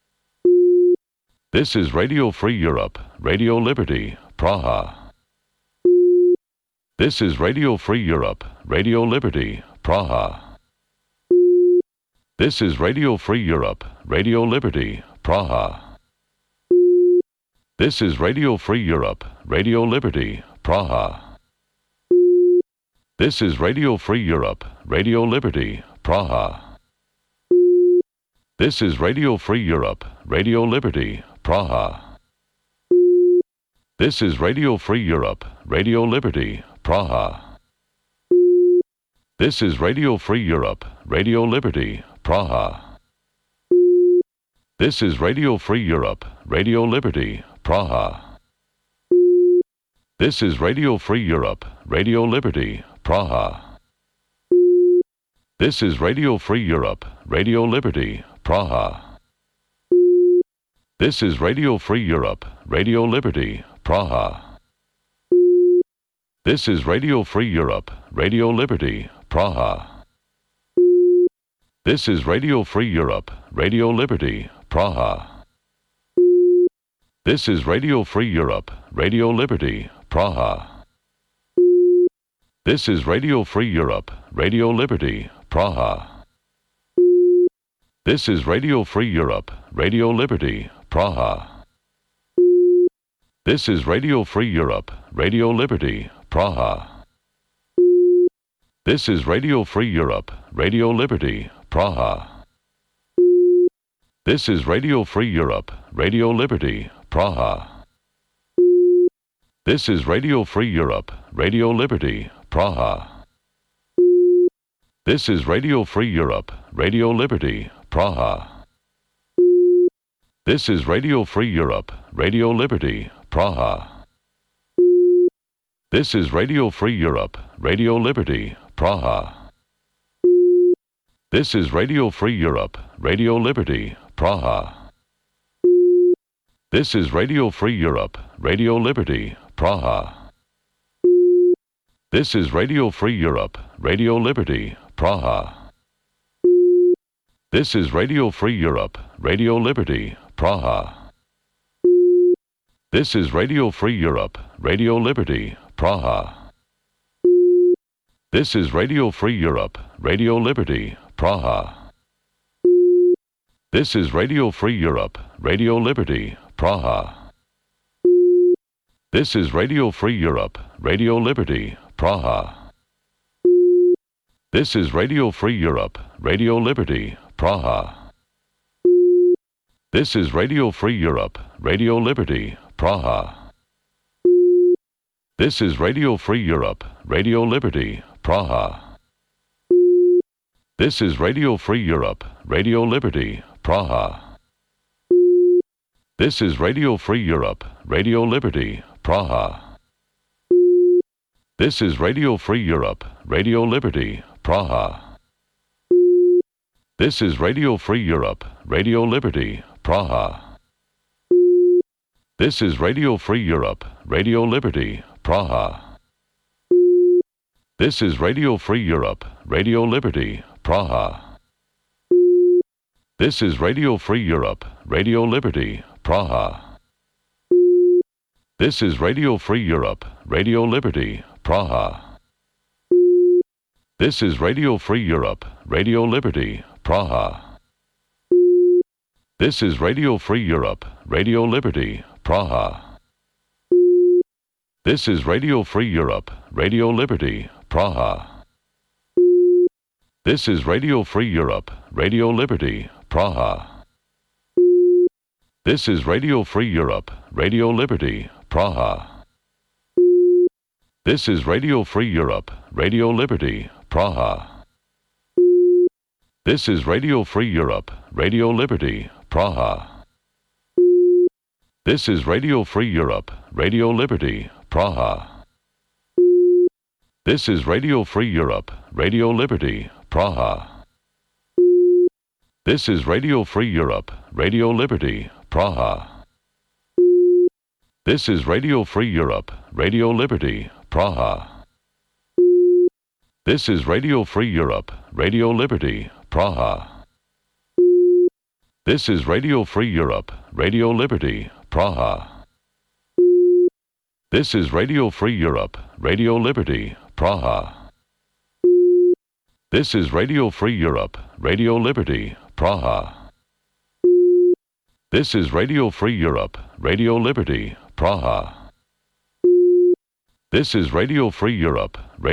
This is Radio Free Europe, Radio Liberty, Praha. This is Radio Free Europe, Radio Liberty, Praha. This is Radio Free Europe, Radio Liberty, Praha. This is Radio Free Europe, Radio Liberty, Praha. This is Radio Free Europe, Radio Liberty, Praha. This is Radio Free Europe, Radio Liberty, Praha. This is Radio Free Europe, Radio Liberty, Praha. This is Radio Free Europe, Radio Liberty, Praha. This is Radio Free Europe, Radio Liberty, Praha. This is Radio Free Europe, Radio Liberty, Praha. This is Radio Free Europe, Radio Liberty, Praha. This is Radio Free Europe, Radio Liberty, Praha. This is Radio Free Europe, Radio Liberty, Praha. This is Radio Free Europe, Radio Liberty, Praha. This is Radio Free Europe, Radio Liberty, Praha. This is Radio Free Europe, Radio Liberty, Praha. This is Radio Free Europe, Radio Liberty, Praha. This is Radio Free Europe, Radio Liberty, Praha. This is Radio Free Europe, Radio Liberty, Praha. This is Radio Free Europe, Radio Liberty, Praha. This is Radio Free Europe, Radio Liberty, Praha. This is Radio Free Europe, Radio Liberty, Praha. This is Radio Free Europe, Radio Liberty, Praha. This is Radio Free Europe, Radio Liberty, Praha. This is Radio Free Europe, Radio Liberty, Praha. This is Radio Free Europe, Radio Liberty, Praha. This is Radio Free Europe, Radio Liberty, Praha. This is Radio Free Europe, Radio Liberty, Praha. This is Radio Free Europe, Radio Liberty, Praha. This is Radio Free Europe, Radio Liberty, Praha. This is Radio Free Europe, Radio Liberty, Praha. This is Radio Free Europe, Radio Liberty, Praha. This is Radio Free Europe, Radio Liberty, Praha. This is Radio Free Europe, Radio Liberty, Praha. This is Radio Free Europe, Radio Liberty, Praha. This is Radio Free Europe, Radio Liberty, Praha. This is Radio Free Europe, Radio Liberty, Praha. This is Radio Free Europe, Radio Liberty, Praha. This is Radio Free Europe, Radio Liberty, Praha. This is Radio Free Europe, Radio Liberty, Praha. This is Radio Free Europe, Radio Liberty, Praha. This is Radio Free Europe, Radio Liberty, Praha. This is Radio Free Europe, Radio Liberty, Praha. This is Radio Free Europe, Radio Liberty, Praha. This is Radio Free Europe, Radio Liberty, Praha. This is Radio Free Europe, Radio Liberty, Praha. This is Radio Free Europe, Radio Liberty, Praha. This is Radio Free Europe, Radio Liberty, Praha. This is Radio Free Europe, Radio Liberty, Praha. This is Radio Free Europe, Radio Liberty, Praha. This is Radio Free Europe, Radio Liberty, Praha. This is Radio Free Europe, Radio Liberty, Praha. This is Radio Free Europe, Radio Liberty, Praha. This is Radio Free Europe, Radio Liberty, Praha. This is Radio Free Europe, Radio Liberty, Praha. This is Radio Free Europe, Radio Liberty, Praha. This is Radio Free Europe, Radio Liberty, Praha. This is Radio Free Europe, Radio Liberty, Praha. This is Radio Free Europe, Radio Liberty, Praha. This is Radio Free Europe,